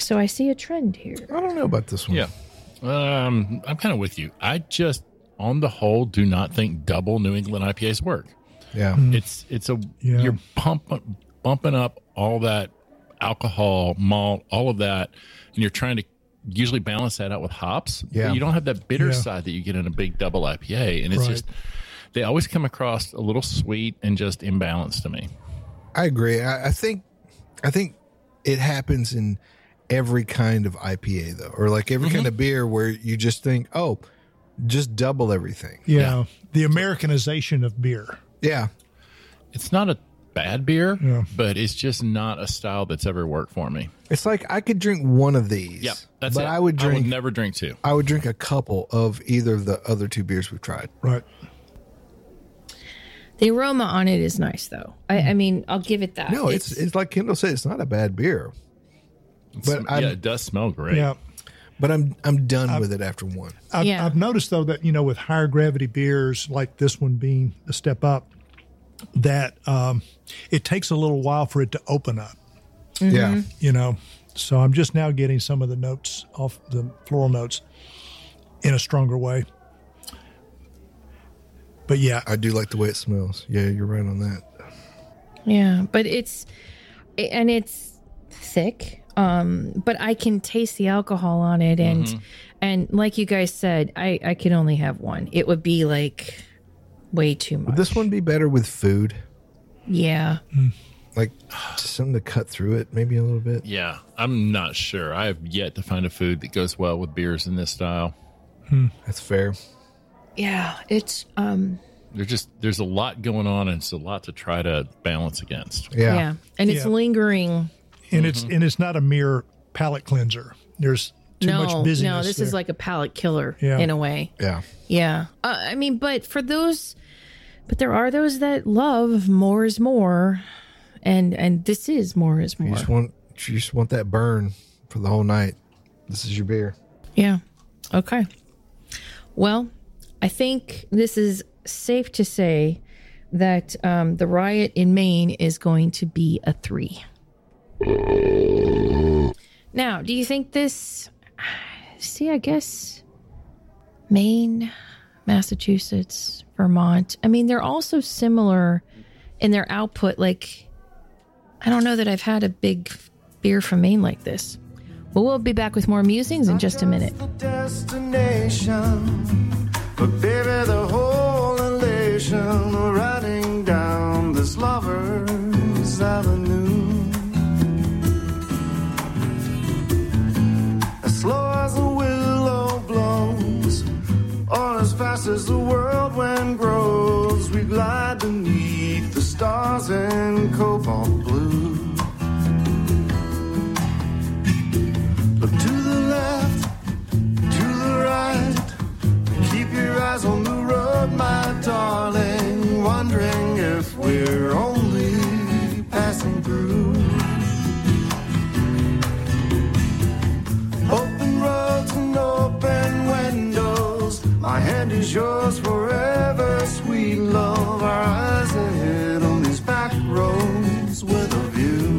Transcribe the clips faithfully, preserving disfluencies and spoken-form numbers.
So I see a trend here. I don't know about this one. Yeah. Um, I'm kind of with you. I just, on the whole, do not think double New England I P As work. Yeah. It's, it's a, Yeah. you're pumping, bumping up all that alcohol, malt, all of that, and you're trying to usually balance that out with hops. Yeah. But you don't have that bitter Yeah. side that you get in a big double I P A. And it's Right. just, they always come across a little sweet and just imbalanced to me. I agree. I, I think, I think it happens in every kind of I P A though, or like every Mm-hmm. kind of beer where you just think, oh, just double everything. Yeah. Yeah. The Americanization of beer. Yeah. It's not a bad beer, Yeah. but it's just not a style that's ever worked for me. It's like I could drink one of these. Yep, that's but it. I would drink. I would never drink two. I would drink a couple of either of the other two beers we've tried. Right. The aroma on it is nice, though. I, I mean, I'll give it that. No, it's it's like Kendall said, it's not a bad beer. But It's- I'm yeah, it does smell great. Yeah. but I'm I'm done with it after one. I've, Yeah. I've noticed, though, that, you know, with higher gravity beers like this one being a step up, that um, it takes a little while for it to open up, Yeah. you know. So I'm just now getting some of the notes off the floral notes in a stronger way. But yeah, I do like the way it smells. Yeah, you're right on that. Yeah, but it's and it's thick. Um, but I can taste the alcohol on it, and Mm-hmm. and like you guys said, I I could only have one. It would be like way too much. Would this one be better with food? Yeah. Like just something to cut through it, maybe a little bit. Yeah, I'm not sure. I have yet to find a food that goes well with beers in this style. That's fair. Yeah, it's um There's just there's a lot going on, and it's a lot to try to balance against. Yeah. yeah, and it's Yeah. lingering. and it's and it's not a mere palate cleanser. There's too no, much busyness. no, this there. is like a palate killer Yeah. in a way. Yeah. Yeah. Uh, I mean, but for those, but there are those that love more is more, and and this is more is You more. just want you just want that burn for the whole night. This is your beer. Yeah. Okay. Well, I think this is safe to say that um, the riot in Maine is going to be a three. Now, do you think this? See, I guess Maine, Massachusetts, Vermont. I mean, they're also similar in their output. Like, I don't know that I've had a big beer from Maine like this. Well, we'll be back with more musings in just a minute. The destination, but baby, the whole elation riding down this lover's avenue. As slow as a willow blows, or as fast as the whirlwind grows, we glide beneath the stars in cobalt blue. Look to the left, to the right. Keep your eyes on the road, my darling. Wondering if we're only passing through. Open roads and open windows. My hand is yours forever, sweet love. Our eyes ahead on these back roads with a view.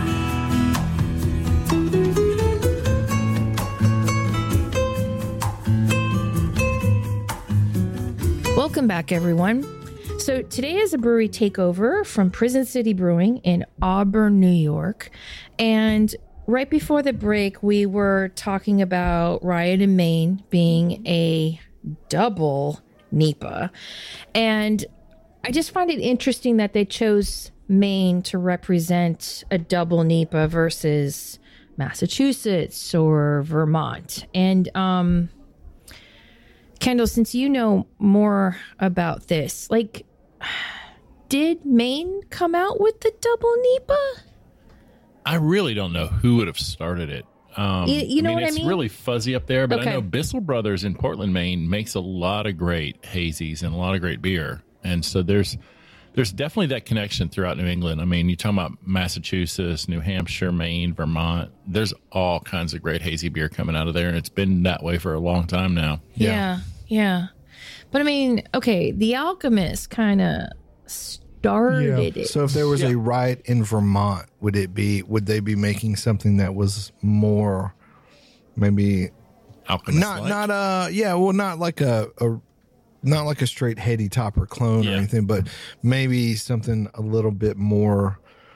Welcome back, everyone. So today is a brewery takeover from Prison City Brewing in Auburn, New York. And right before the break, we were talking about Riot in Maine being a double N E P A. And I just find it interesting that they chose Maine to represent a double N E P A versus Massachusetts or Vermont. And, um, Kendall, since you know more about this, like, did Maine come out with the double N E P A? I really don't know who would have started it. Um, You- you know what I it's mean? really fuzzy up there, but Okay. I know Bissell Brothers in Portland, Maine makes a lot of great hazies and a lot of great beer. And so there's there's definitely that connection throughout New England. I mean, you talk about Massachusetts, New Hampshire, Maine, Vermont. There's all kinds of great hazy beer coming out of there, and it's been that way for a long time now. Yeah, yeah. But I mean, okay, The Alchemist kind of started Yeah. it. So if there was a riot in Vermont, would it be? Would they be making something that was more, maybe Alchemist not not uh yeah well not like a, a not like a straight Heady Topper clone or Yeah. anything, but maybe something a little bit more.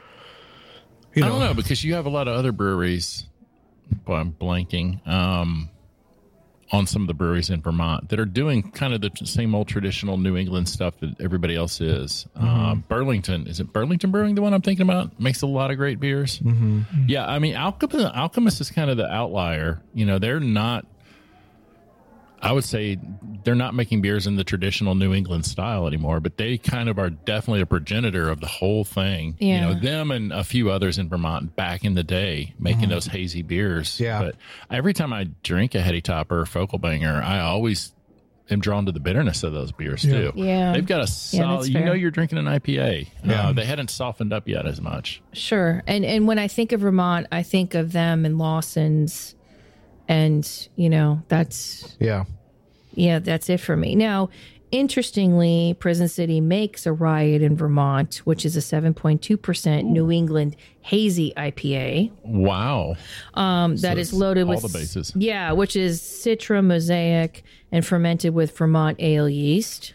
You I know, don't know, because you have a lot of other breweries. Boy, I'm blanking um, on some of the breweries in Vermont that are doing kind of the t- same old traditional New England stuff that everybody else is. Um, Burlington, is it Burlington Brewing, the one I'm thinking about? Makes a lot of great beers. Mm-hmm. Yeah, I mean, Alchemist, Alchemist is kind of the outlier. You know, they're not, I would say they're not making beers in the traditional New England style anymore, but they kind of are definitely a progenitor of the whole thing. Yeah. You know, them and a few others in Vermont back in the day making those hazy beers. Yeah. But every time I drink a Heady Topper or Focal Banger, I always am drawn to the bitterness of those beers too. Yeah. They've got a Yeah, solid, that's you fair. know, you're drinking an I P A. Yeah. Uh, they hadn't softened up yet as much. Sure. And and when I think of Vermont, I think of them and Lawson's, and you know, that's yeah, yeah, that's it for me. Now, interestingly, Prison City makes a Riot in Vermont, which is a seven point two percent New England hazy I P A. Wow. Um, that is it's loaded all with the bases. Yeah, which is Citra, Mosaic, and fermented with Vermont ale yeast.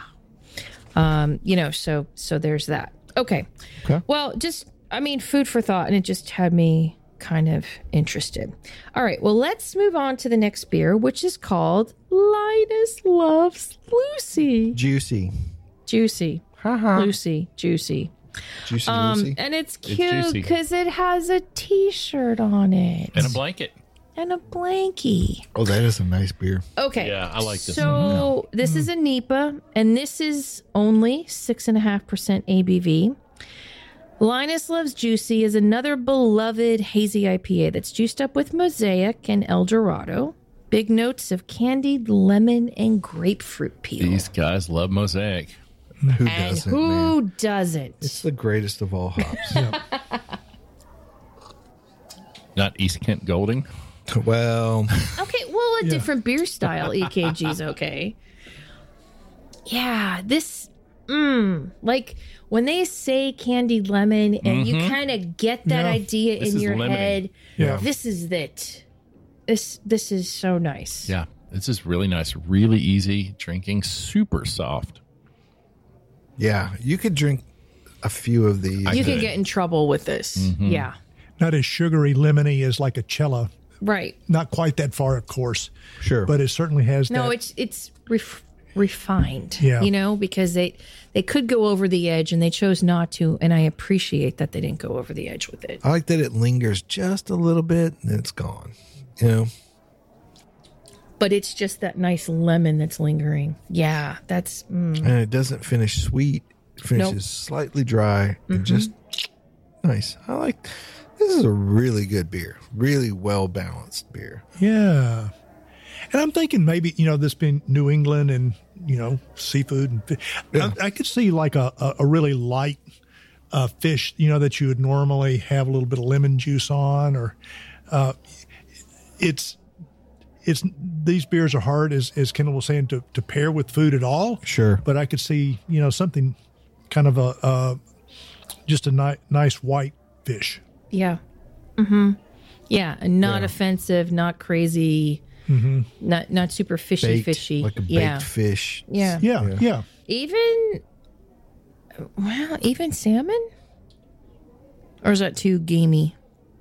Um, you know, so so there's that. Okay. Okay. Well, just I mean, food for thought, and it just had me kind of interested. All right. Well, let's move on to the next beer, which is called Linus Loves Lucy. juicy, Juicy. Ha-ha. Lucy. Juicy. juicy, Um, Lucy. and it's It's cute juicy. because it has a T-shirt on it And a blanket. and a blankie. Oh, that is a nice beer. Okay. Yeah, I like this So this is a N E P A, and this is only six and a half percent A B V. Linus Loves Juicy is another beloved hazy I P A that's juiced up with Mosaic and El Dorado. Big notes of candied lemon and grapefruit peel. These guys love Mosaic. Who and doesn't? who man? doesn't? It's the greatest of all hops. Not East Kent Golding. Well, Okay, well, a different beer style E K G's okay. Yeah, this, mm, like when they say candied lemon and you kind of get that Yeah. idea This in is your lemony. head, Yeah. this is it. This this is so nice. Yeah, this is really nice. Really easy drinking. Super soft. yeah, you could drink a few of these. You can could. get in trouble with this. Mm-hmm. Yeah, Not as sugary lemony as like a Cella. right. Not quite that far, of course, Sure. but it certainly has No, that. it's it's ref- refined. Yeah. You know, because they they could go over the edge and they chose not to, and I appreciate that they didn't go over the edge with it. I like that it lingers just a little bit and it's gone. You know? But it's just that nice lemon that's lingering. Yeah, that's mm. And it doesn't finish sweet. It finishes Nope. slightly dry and just nice. I like this is a really good beer. Really well balanced beer. Yeah. And I'm thinking maybe, you know, this being New England and, you know, seafood. And fi- I, I could see like a, a, a really light uh, fish, you know, that you would normally have a little bit of lemon juice on, or uh, it's, it's, these beers are hard, as, as Kendall was saying, to, to pair with food at all. Sure. But I could see, you know, something kind of a, uh, just a ni- nice white fish. yeah, mm-hmm. yeah, and not Yeah. offensive, not crazy, not not super fishy, Baked, fishy. like a baked yeah, fish. yeah, Yeah. Yeah. Yeah. Even well, even salmon, or is that too gamey?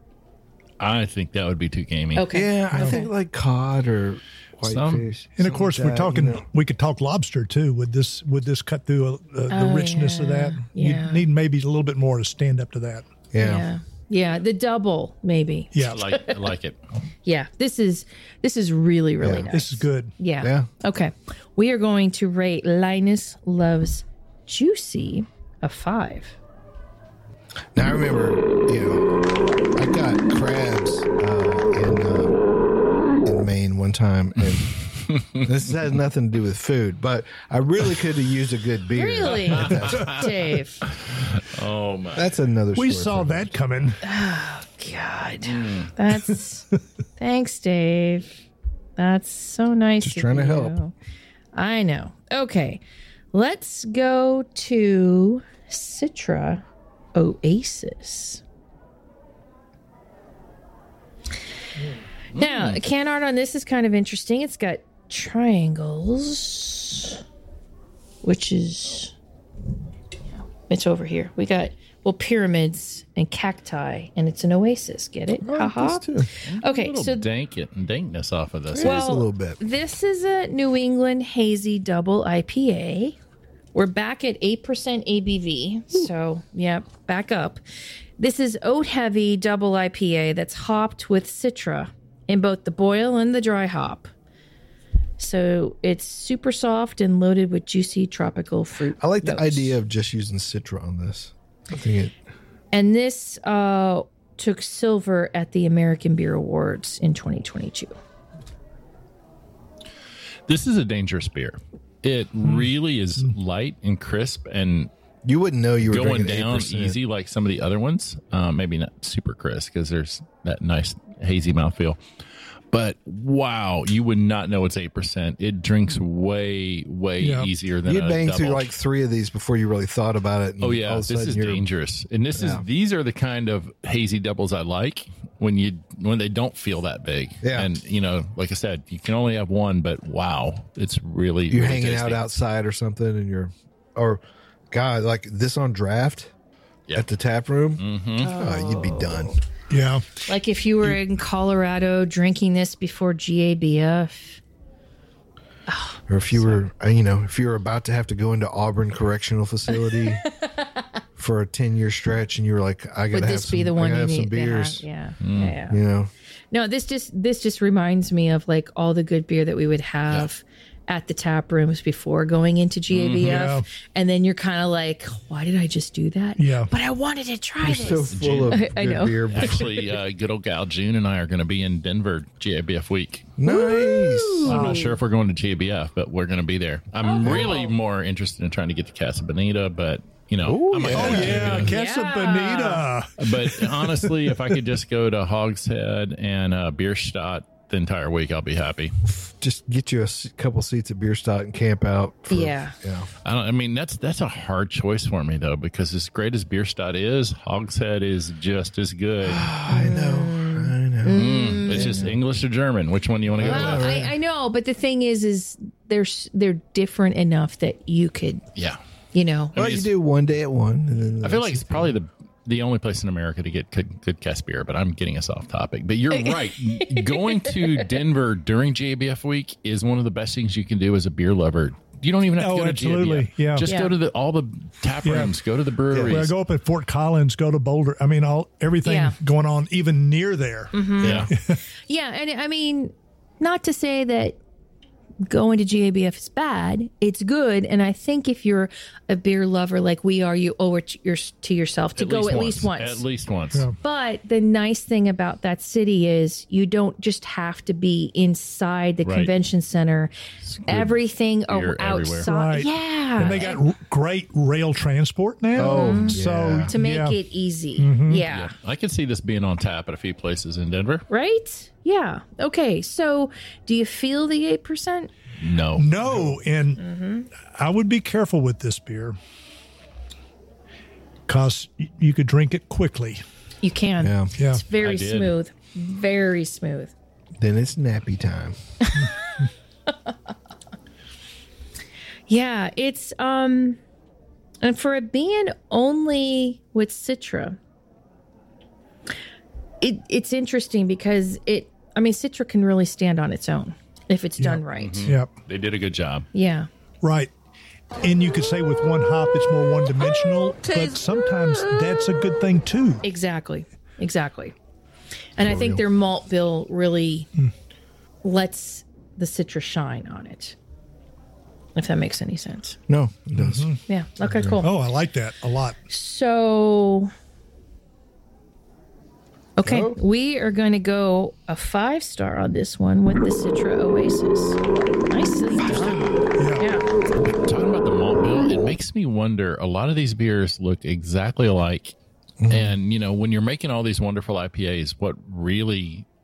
I think that would be too gamey. Okay, Yeah, I think like cod or whitefish. Some- And of something course, like we're that, talking. you know. We could talk lobster too. Would this would this cut through uh, the Oh, richness of yeah, that? yeah. You need maybe a little bit more to stand up to that. Yeah. yeah, yeah, the double maybe. Yeah, I like, I like it. Yeah, this is this is really really Yeah. nice. this is good. Yeah. Yeah. Okay. We are going to rate Linus Loves Juicy a five. Now I remember, you know, I got crabs uh, in uh, in Maine one time, and this has nothing to do with food, but I really could have used a good beer. Really? Dave. Oh my! That's another. We story saw for that coming. God. That's thanks, Dave. That's so nice. Just of trying to you. help. I know. Okay. Let's go to Citra Oasis. Now, the can art on this is kind of interesting. It's got triangles, which is, yeah, it's over here. We got, well, pyramids and cacti, and it's an oasis. Get it? I like Haha. this too. Okay, A little so dank it and dankness off of this. Yeah. one. Just a little bit. This is a New England Hazy Double I P A. We're back at eight percent A B V. So, yeah, back up. This is oat heavy double I P A that's hopped with Citra in both the boil and the dry hop. So it's super soft and loaded with juicy tropical fruit. I like the notes. idea of just using Citra on this. I think it. And this uh, took silver at the American Beer Awards in twenty twenty-two. This is a dangerous beer. It really is light and crisp and You wouldn't know you were going drinking down eight percent. easy like some of the other ones. Uh, maybe not super crisp because there's that nice hazy mouthfeel. But wow, you would not know it's eight percent. It drinks way, way Yeah. easier than You'd a bang double. through like three of these before you really thought about it. And Oh yeah, all of a this sudden is you're- dangerous, and this Yeah. is these are the kind of hazy doubles I like when you when they don't feel that big. Yeah. And you know, like I said, you can only have one, but wow, it's really You're really hanging out tasty. outside or something, and you're, or, God, like this on draft Yeah. at the tap room. Mm-hmm. Oh, you'd be done. Yeah. Like if you were in Colorado drinking this before G A B F. Or if you were, uh, you know, if you were about to have to go into Auburn Correctional Facility for a ten year stretch, and you were like, I Would gotta have this some, be the I one gotta you have some need to have? beers. Yeah. Mm. yeah, yeah. You know, No, this just this just reminds me of like all the good beer that we would have at the tap rooms before going into G A B F, Yeah. and then you're kind of like, why did I just do that? Yeah. But I wanted to try you're this. so full of I- I good know. beer. but- Actually, uh, good old gal June and I are going to be in Denver G A B F week. Nice. I'm not sure if we're going to G A B F, but we're going to be there. I'm really more interested in trying to get to Casa Bonita, but you know, Ooh, I might yeah. go Oh, to yeah. G A B F. Casa Yeah. Bonita. But honestly, if I could just go to Hogshead and uh, Bierstadt the entire week, I'll be happy. Just get you a s- couple seats at Bierstadt and camp out. For, Yeah. Yeah. I don't. I mean, that's that's a hard choice for me though, because as great as Bierstadt is, Hogshead is just as good. I know. I know. Mm, it's just English or German. Which one do you want to go Well, with? I, I know, but the thing is, is they're s- they're different enough that you could, Yeah, you know. Well, you do one day at one. And then the I feel rest like it's of probably the the only place in America to get good, good cast beer, but I'm getting us off topic. But you're right. Going to Denver during G A B F week is one of the best things you can do as a beer lover. You don't even have to Oh, go to absolutely. G A B F. Yeah. Just Yeah. go to the all the tap Yeah. rooms, go to the breweries. When I go up at Fort Collins, go to Boulder. I mean, all everything Yeah. going on even near there. Yeah. Yeah, and I mean, not to say that going to G A B F is bad. It's good, and I think if you're a beer lover like we are, you owe it to, your, to yourself to go at least once. At least once. Yeah. But the nice thing about that city is you don't just have to be inside the Right. convention center. Everything beer o- everywhere. outside, Right. yeah, And they got r- great rail transport now. Oh, so yeah. to make yeah. it easy. Mm-hmm. Yeah. Yeah. I could see this being on tap at a few places in Denver. Right? Yeah. Okay. So, do you feel the eight percent? No. No, and Mm-hmm. I would be careful with this beer because you could drink it quickly. You can. Yeah. Yeah. It's very I did. smooth. Very smooth. Then it's nappy time. Yeah, it's um and for it being only with Citra, it it's interesting because it I mean Citra can really stand on its own if it's done right. Yep. They did a good job. Yeah. Right. And you could say with one hop, it's more one dimensional, but taste- sometimes that's a good thing too. Exactly. Exactly. And I think real. their malt bill really lets the Citra shine on it. If that makes any sense. No, it does. Yeah. Okay, cool. Oh, I like that a lot. So, okay, Oh. we are going to go a five star on this one with the Citra Oasis. Nicely done. Yeah. Yeah. Talking about the malt bill, it makes me wonder. A lot of these beers look exactly alike, and you know, when you're making all these wonderful I P As, what really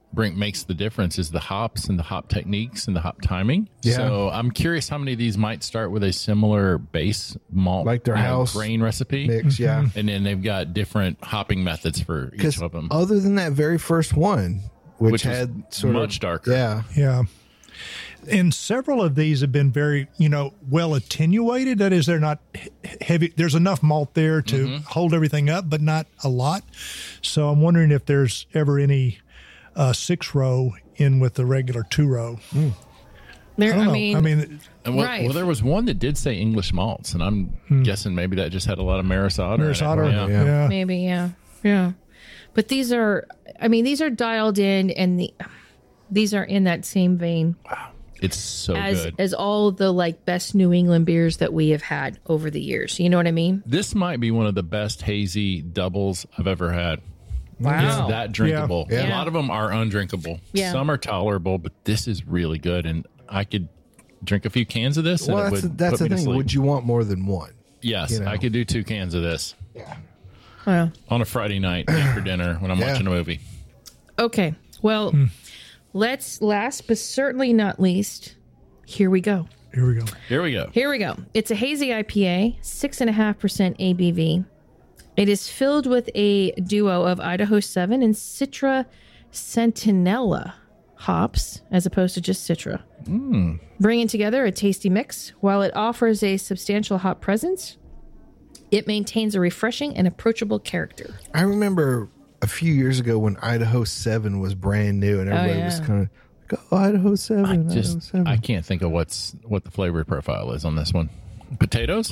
bring makes the difference is the hops and the hop techniques and the hop timing. Yeah. So I'm curious how many of these might start with a similar base malt, Like their you know, house grain recipe, mix, yeah. and then they've got different hopping methods for each Because of them, other than that very first one, which, which was had sort much of darker. yeah, Yeah. And several of these have been very, you know, well attenuated. That is, they're not he- heavy. There's enough malt there to Mm-hmm. hold everything up, but not a lot. So I'm wondering if there's ever any uh, six row in with the regular two row. There, I don't I know. mean, I mean, And well, Right. well, there was one that did say English malts, and I'm guessing maybe that just had a lot of Maris Otter. in it. Maris Otter. Yeah. Yeah. Yeah. maybe, yeah, yeah. But these are, I mean, these are dialed in, and the these are in that same vein It's so as good. as all the like best New England beers that we have had over the years. You know what I mean? This might be one of the best hazy doubles I've ever had. Wow. It's that drinkable. Yeah. A Yeah. lot of them are undrinkable. Yeah. Some are tolerable, but this is really good. And I could drink a few cans of this. Well, and that's it the, would that's put the me to thing. sleep. Would you want more than one? Yes, you know? I could do two cans of this Well, on a Friday night after dinner when I'm Yeah. watching a movie. okay. Well, let's last but certainly not least. Here we go. here we go. Here we go. Here we go. It's a hazy I P A, six and a half percent A B V. It is filled with a duo of Idaho seven and Citra Centinela hops, as opposed to just Citra. Bringing together a tasty mix. While it offers a substantial hop presence, it maintains a refreshing and approachable character. I remember a few years ago when Idaho seven was brand new and everybody was yeah. kind of like, oh, Idaho seven, I Idaho just seven. I can't think of what's what the flavor profile is on this one. Potatoes?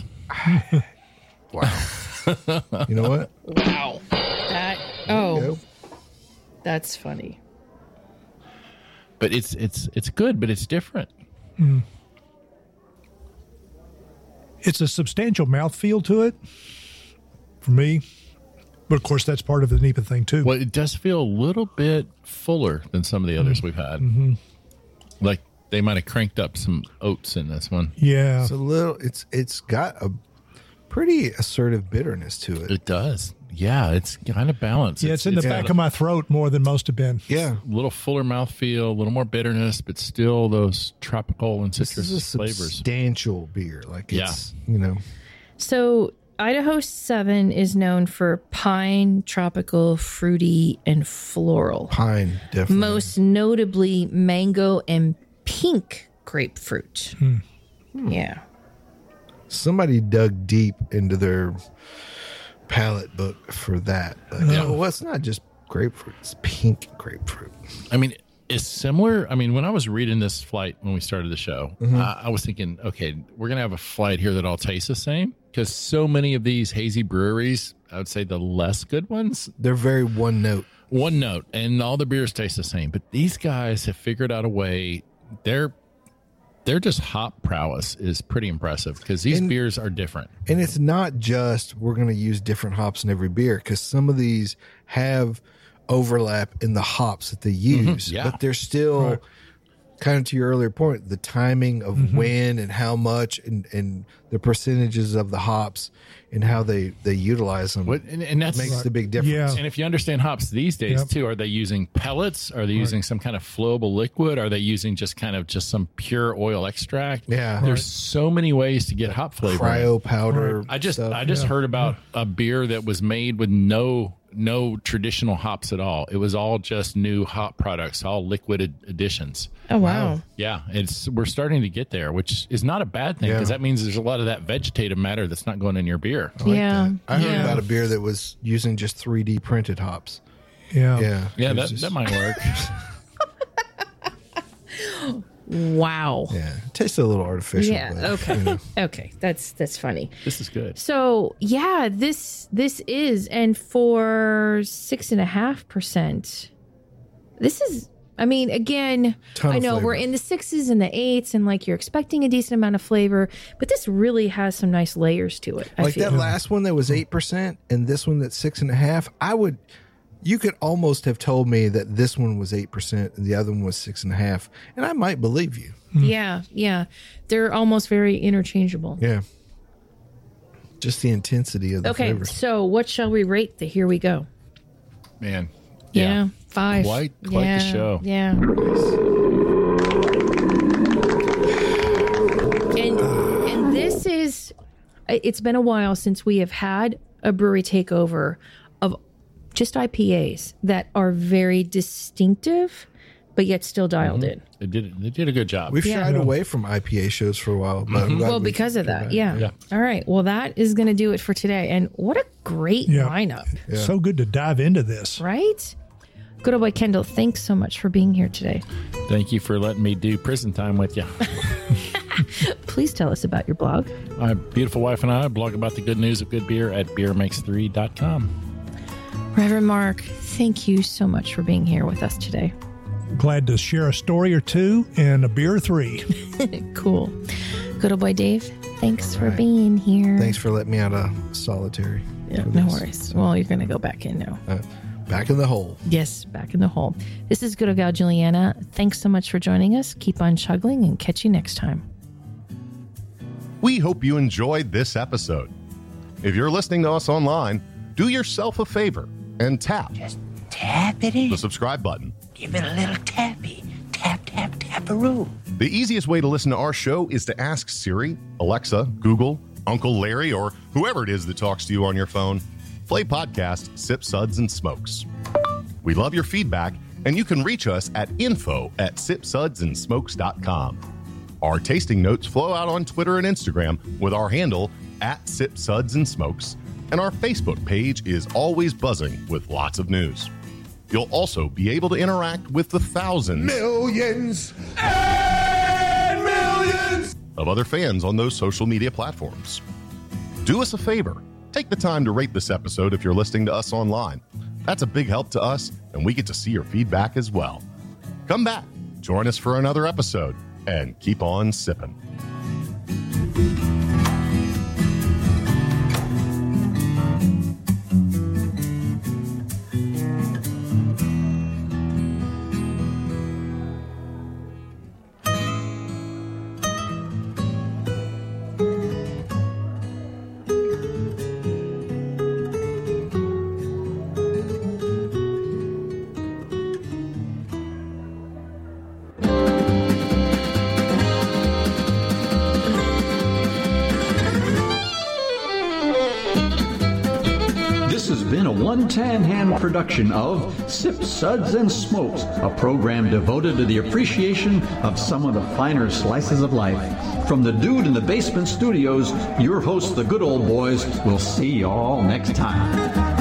You know what? Wow. That, oh, Go. that's funny. But it's it's it's good, but it's different. It's a substantial mouthfeel to it for me. But of course, that's part of the N E P A thing too. Well, it does feel a little bit fuller than some of the others we've had. Like they might have cranked up some oats in this one. Yeah. It's a little. It's it's got a pretty assertive bitterness to it. It does. Yeah, it's kind of balanced. Yeah, it's in the got back a of my throat more than most have been. Yeah, little fuller mouthfeel, a little more bitterness, but still those tropical and this is a citrus flavors. substantial beer. Like Yeah. it's you know So Idaho seven is known for pine, tropical, fruity, and floral. pine definitely. Most notably mango and pink grapefruit. Yeah. Somebody dug deep into their palette book for that. But, Yeah. oh, well, it's not just grapefruit; it's pink grapefruit. I mean, it's similar. I mean, when I was reading this flight when we started the show, I, I was thinking, okay, we're going to have a flight here that all tastes the same because so many of these hazy breweries, I would say the less good ones, They're very one note. one note, and all the beers taste the same. But these guys have figured out a way. They're they're just hop prowess is pretty impressive because these And- beers are different. And it's not just we're going to use different hops in every beer because some of these have overlap in the hops that they use, yeah. but they're still Right. kind of to your earlier point, the timing of Mm-hmm. when and how much and, and the percentages of the hops and how they, they utilize them What and, and that's makes the big difference. Yeah. And if you understand hops these days Yep. too, are they using pellets? Are they using some kind of flowable liquid? Are they using just kind of just some pure oil extract? Yeah. There's so many ways to get hop flavor. Cryo powder. I just stuff. I just heard about a beer that was made with no no traditional hops at all. It was all just new hop products, all liquid ad- additions. Oh, wow. Yeah, it's we're starting to get there, which is not a bad thing because Yeah. that means there's a lot of that vegetative matter that's not going in your beer. Yeah. I heard yeah. about a beer that was using just three D printed hops. Yeah. Yeah. Yeah, It was that, just- that might work. Wow. Yeah. It tasted a little artificial. Yeah. but, Okay. you know. Okay. That's that's funny. This is good. So yeah, this this is, and for six and a half percent, this is. I mean, again, Ton I of know flavor. we're in the sixes and the eights, and like you're expecting a decent amount of flavor, but this really has some nice layers to it. I Like feel. that last one that was eight percent and this one that's six and a half, I would you could almost have told me that this one was eight percent and the other one was six and a half, and I might believe you. Yeah, yeah, they're almost very interchangeable. Yeah. Just the intensity of the Okay, flavors. so what shall we rate the Here We Go? Man, Yeah, Yeah. five. Quite- quite the yeah, show. Yeah. And and this is, it's been a while since we have had a brewery takeover of just I P As that are very distinctive, but yet still dialed in. They did they did a good job. We've Yeah. shied away from I P A shows for a while, but I'm glad Well, we because of came that, back. yeah. Yeah. All right. Well, that is going to do it for today. And what a great Yeah. lineup, So good to dive into this. right? Good old boy Kendall, thanks so much for being here today. Thank you for letting me do prison time with you. Please tell us about your blog. My beautiful wife and I blog about the good news of good beer at beer makes three dot com. Reverend Mark, thank you so much for being here with us today. Glad to share a story or two and a beer or three. Cool. Good old boy Dave, thanks for right. being here. Thanks for letting me out of solitary. Yeah, for no this. worries. Well, you're going to go back in now. Uh, back in the hole. Yes, back in the hole. This is Good Old Gal Juliana. Thanks so much for joining us. Keep on chuggling and catch you next time. We hope you enjoyed this episode. If you're listening to us online, do yourself a favor and tap Just tap it in. the subscribe button. Give it a little tappy. Tap, tap, tap-a-roo. The easiest way to listen to our show is to ask Siri, Alexa, Google, Uncle Larry, or whoever it is that talks to you on your phone. Play podcast Sip Suds and Smokes. We love your feedback, and you can reach us at info at sip suds and smokes dot com. Our tasting notes flow out on Twitter and Instagram with our handle at Sip Suds and Smokes, and our Facebook page is always buzzing with lots of news. You'll also be able to interact with the thousands Millions and millions. of other fans on those social media platforms. Do us a favor. Take the time to rate this episode if you're listening to us online. That's a big help to us, and we get to see your feedback as well. Come back, join us for another episode, and keep on sipping. This has been a One Tan Hand production of Sip Suds and Smokes, a program devoted to the appreciation of some of the finer slices of life. From the Dude in the Basement Studios, your hosts, the Good Old Boys, will see you all next time.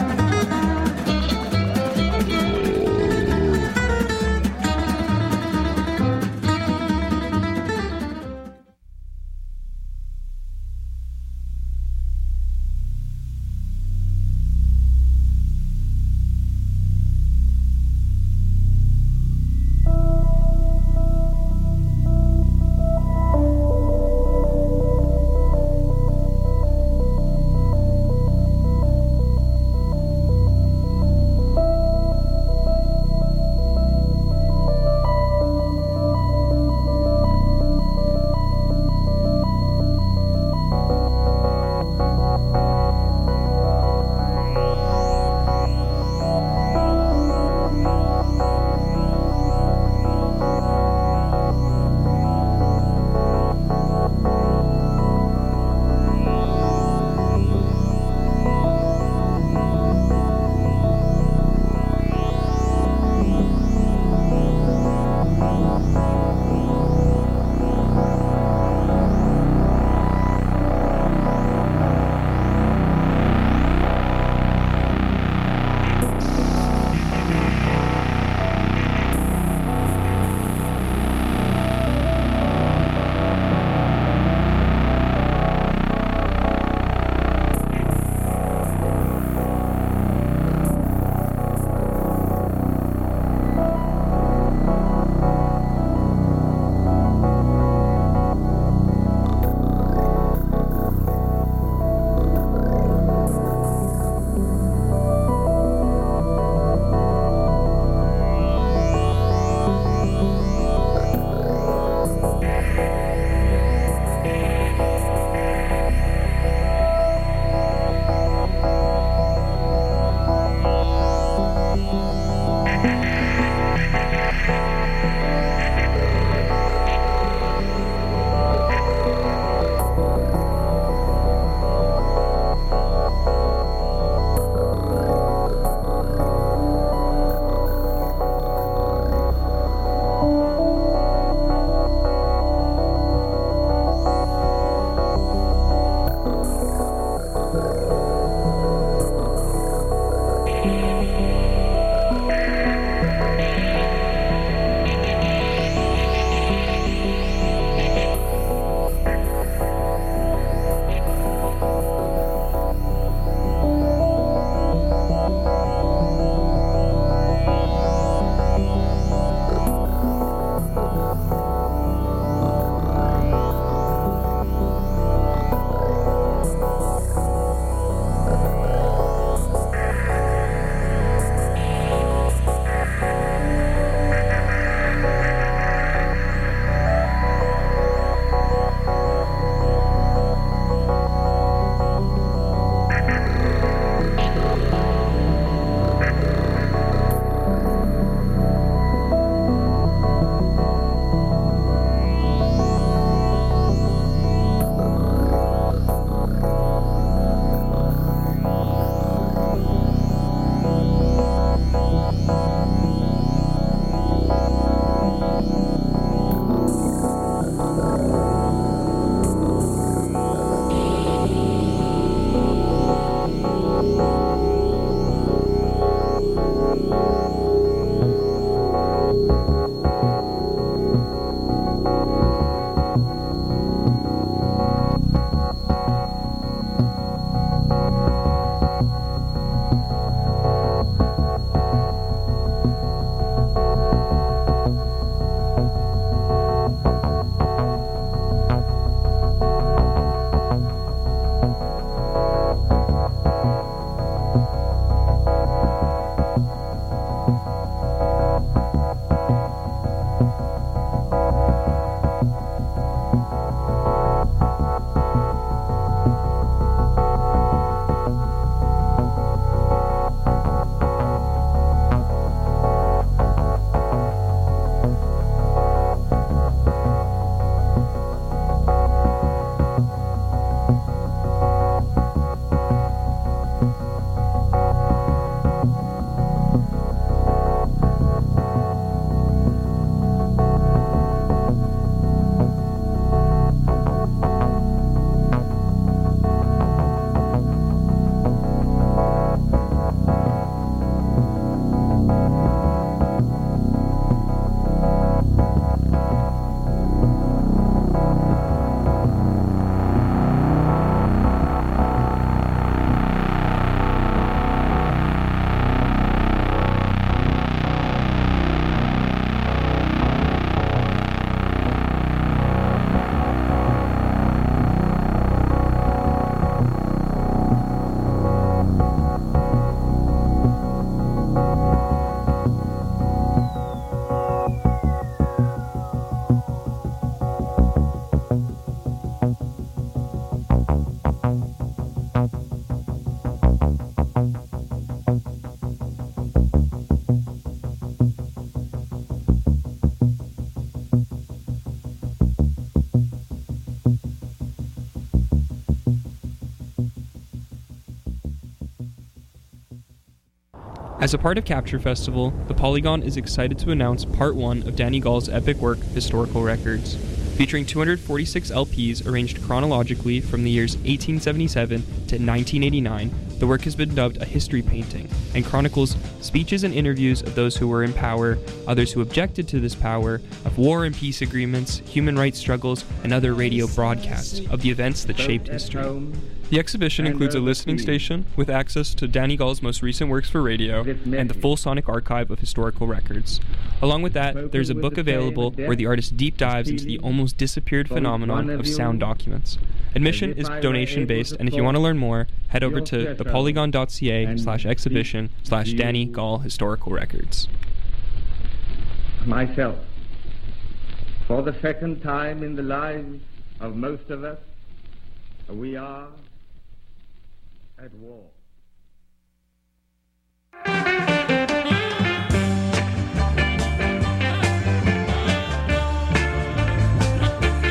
As a part of Capture Festival, the Polygon is excited to announce Part one of Danny Gall's epic work, Historical Records. Featuring two hundred forty-six L Ps arranged chronologically from the years eighteen seventy-seven to nineteen eighty-nine, the work has been dubbed a history painting and chronicles speeches and interviews of those who were in power, others who objected to this power, of war and peace agreements, human rights struggles, and other radio broadcasts of the events that shaped history. The exhibition includes a listening station with access to Danny Gall's most recent works for radio and the full sonic archive of historical records. Along with that, there's a book available where the artist deep dives into the almost disappeared phenomenon of sound documents. Admission is donation-based, and if you want to learn more, head over to thepolygon.ca slash exhibition slash Danny Gall Historical Records. Myself, for the second time in the lives of most of us, we are at war.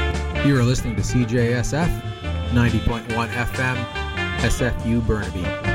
You are listening to C J S F, ninety point one F M, S F U Burnaby.